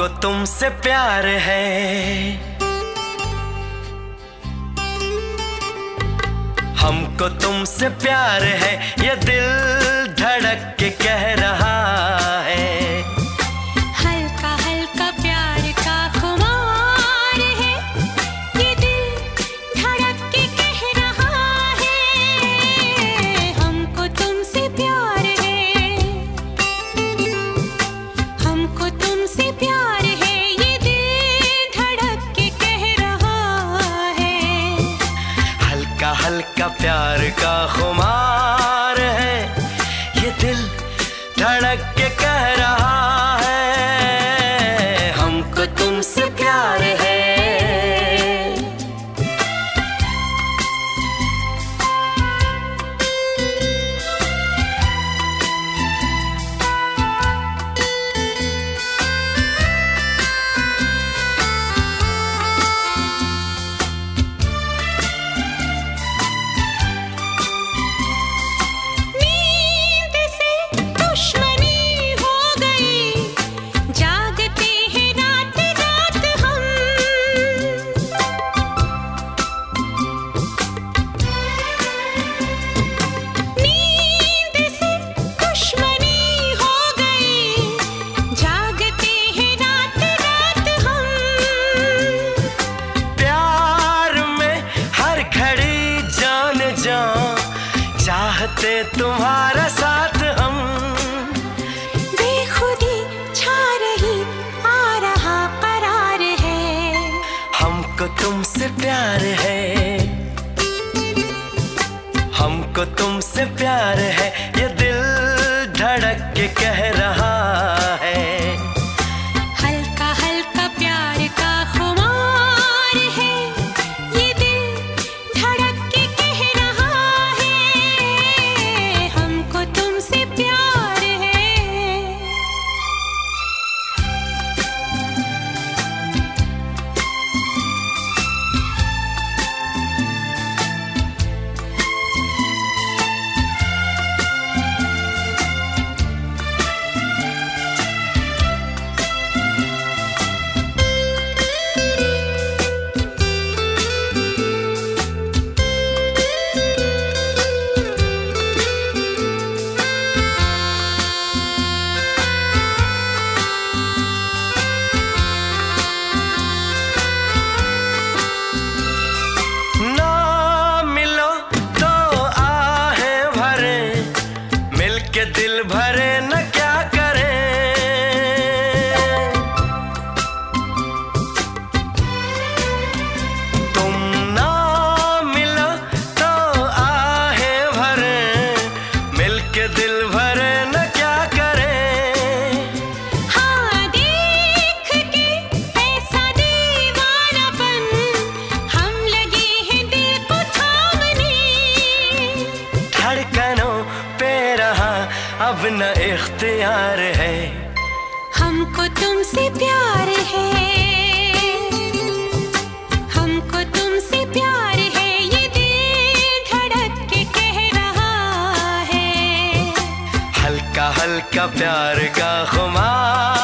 हमको तुमसे प्यार है, हमको तुमसे प्यार है, ये दिल धड़क के कह रहा है। हल्का हल्का प्यार का खुमार है, ये दिल धड़क के कह रहा है। हमको तुमसे प्यार है, हमको तुमसे प्यार है, ये दिल धड़क के कह रहा है। हल्का हल्का प्यार का खुमार है, ये दिल धड़क के कह रहा है। हमको तुमसे प्यार है। चाहते तुम्हारा साथ हम, बेखुदी छा रही आ रहा करार है। हमको तुमसे प्यार है, हमको तुमसे प्यार है, ये दिल धड़क के कह रहा है। हल्का हल्का प्यार का खुमार है, ये दिल धड़क के कह रहा है। हमको तुमसे प्यार है। के दिल भरे न क्या करें, तुम ना मिलो तो आहें भरे, मिलके दिल भरे न क्या करें। हाँ देख के ऐसा दीवानापन, हम लगे हैं दिल को थामने। धड़कनों पे रहा अब न इख्तियार है। हमको तुमसे प्यार है, हमको तुमसे प्यार है, ये दिल धड़क के कह रहा है। हल्का हल्का प्यार का खुमार